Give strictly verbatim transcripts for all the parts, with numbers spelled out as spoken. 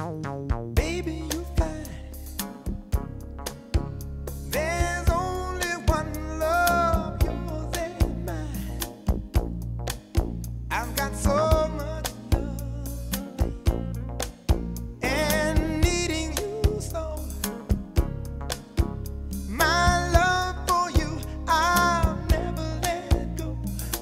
Baby, you fine. There's only one love, yours and mine. I've got so much love and needing you so. My love for you, I'll never let go.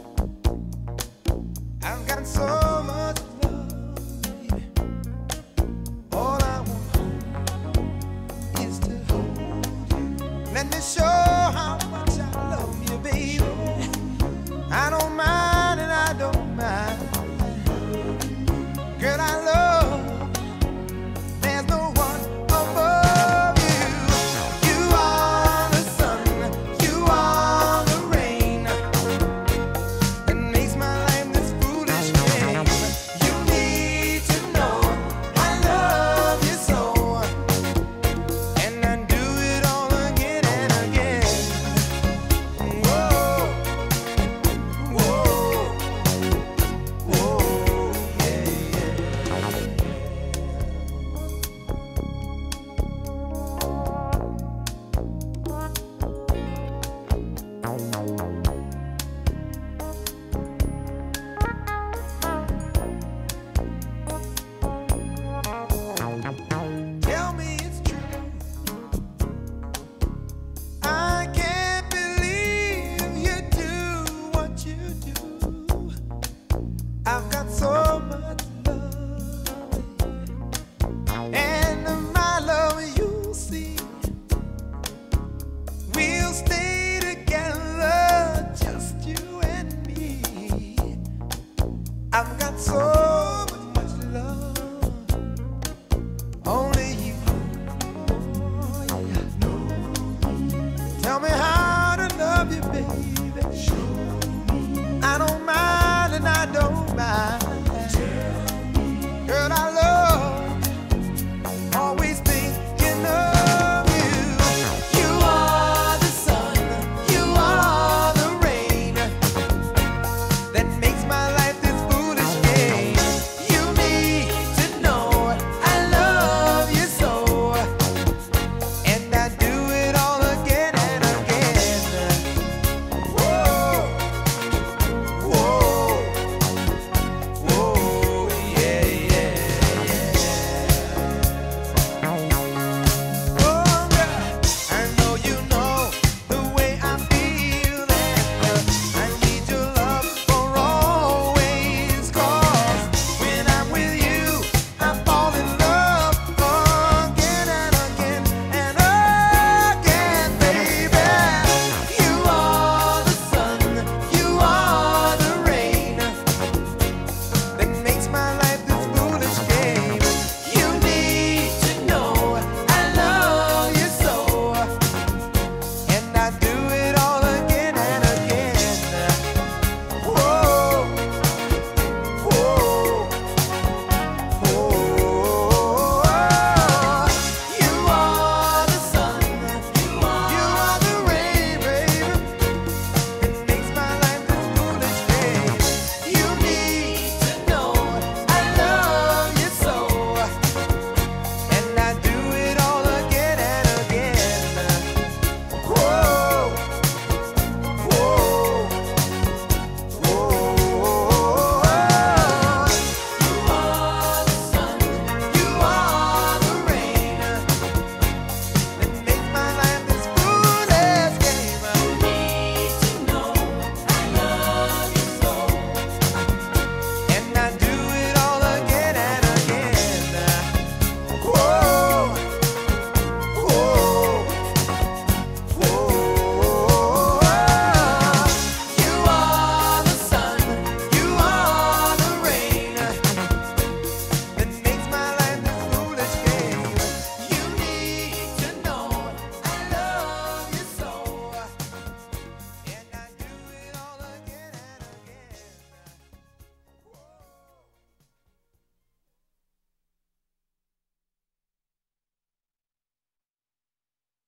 I've got so much love, baby. All I want is to hold you. Let me show how much I love you, baby. I don't mind and I don't mind. Girl, I love you.